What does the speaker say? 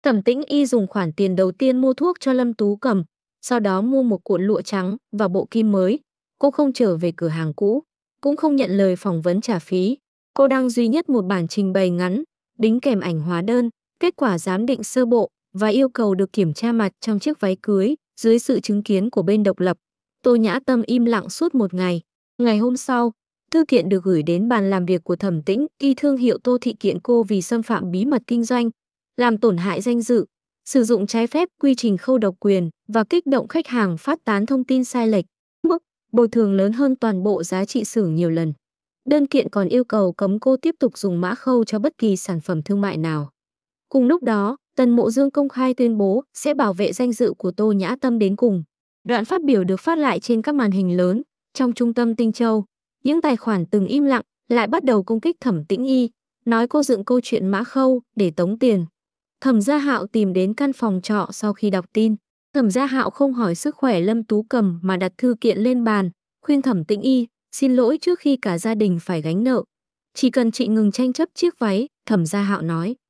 Thẩm Tĩnh Y dùng khoản tiền đầu tiên mua thuốc cho Lâm Tú Cầm, sau đó mua một cuộn lụa trắng và bộ kim mới. Cô không trở về cửa hàng cũ, cũng không nhận lời phỏng vấn trả phí. Cô đăng duy nhất một bản trình bày ngắn, đính kèm ảnh hóa đơn, kết quả giám định sơ bộ và yêu cầu được kiểm tra mặt trong chiếc váy cưới dưới sự chứng kiến của bên độc lập. Tô Nhã Tâm im lặng suốt một ngày. Ngày hôm sau, thư kiện được gửi đến bàn làm việc của Thẩm Tĩnh Y. Thương hiệu Tô Thị kiện cô vì xâm phạm bí mật kinh doanh, làm tổn hại danh dự, sử dụng trái phép quy trình khâu độc quyền và kích động khách hàng phát tán thông tin sai lệch. Mức bồi thường lớn hơn toàn bộ giá trị xưởng nhiều lần. Đơn kiện còn yêu cầu cấm cô tiếp tục dùng mã khâu cho bất kỳ sản phẩm thương mại nào. Cùng lúc đó, Tần Mộ Dương công khai tuyên bố sẽ bảo vệ danh dự của Tô Nhã Tâm đến cùng. Đoạn phát biểu được phát lại trên các màn hình lớn trong trung tâm Tinh Châu. Những tài khoản từng im lặng lại bắt đầu công kích Thẩm Tĩnh Y, nói cô dựng câu chuyện mã khâu để tống tiền. Thẩm Gia Hạo tìm đến căn phòng trọ sau khi đọc tin. Thẩm Gia Hạo không hỏi sức khỏe Lâm Tú Cầm mà đặt thư kiện lên bàn, khuyên Thẩm Tĩnh Y xin lỗi trước khi cả gia đình phải gánh nợ. Chỉ cần chị ngừng tranh chấp chiếc váy, Thẩm Gia Hạo nói.